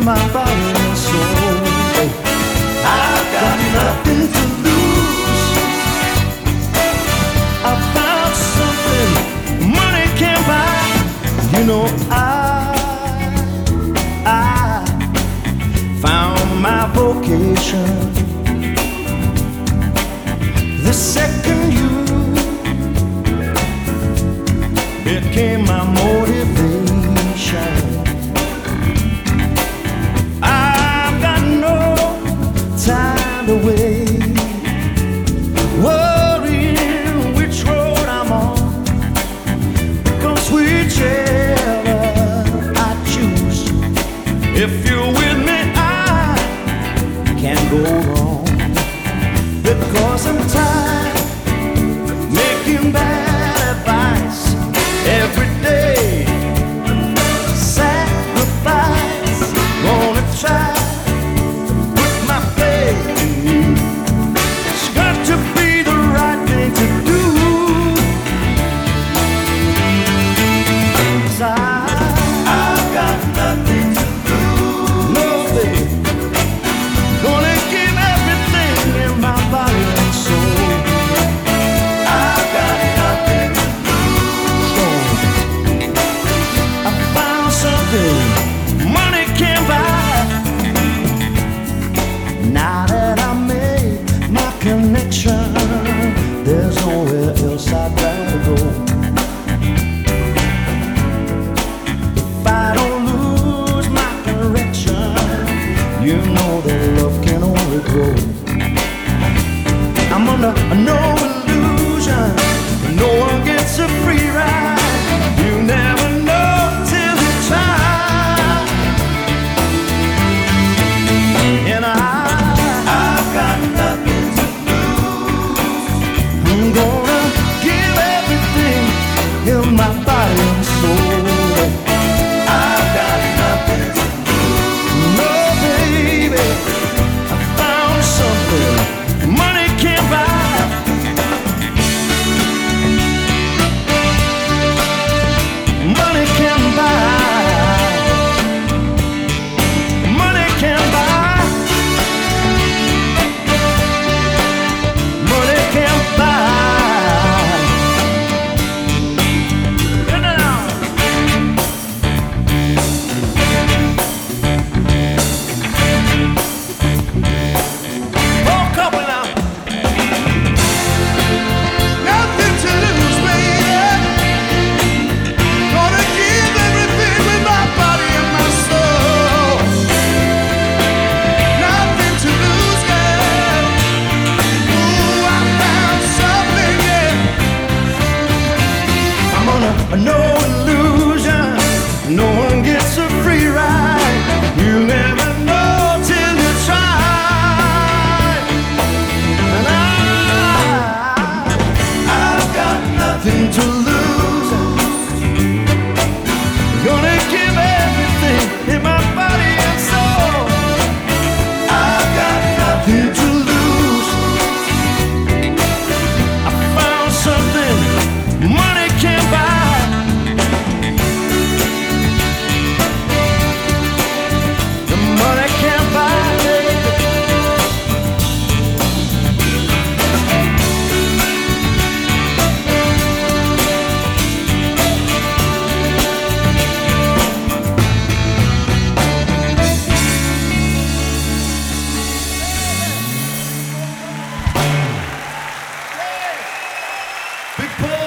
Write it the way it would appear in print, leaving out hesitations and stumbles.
my body and soul. I've got nothing to lose. I found something money can't buy. You know I found my vocation. The second you became my motivation. I've got no time to wait, worrying which road I'm on, because whichever I choose, if you're with me, I can't go wrong, because I'm tired making bad advice every day. Sacrifice, gonna try put my faith in you. It's got to be the right thing to do. 'Cause I've got nothing to lose. No, baby, gonna give everything in my body and soul. I've got nothing to lose. I found something money can't buy. Now that I made my connection, there's nowhere else I'd rather go. If I don't lose my direction, you know that love can only grow. I'm under no illusion, no one gets a free ride. You never know till you try. And I've got nothing to lose. I'm gonna give everything in my body and soul. I've got nothing to lose. No, baby, I found something money can't buy. Money can buy. Money can buy. Money can buy. Get down. Oh, couple now. Nothing to lose, baby. Gonna give everything with my body and my soul. Nothing to lose, girl. Ooh, I found something, yeah. I'm on no illusion. No one gets a free ride. You never know till you try. And I've got nothing to lose. Gonna give everything in my body and soul. I've got nothing to lose. I found something money can't buy. The money can't buy, baby. Big play.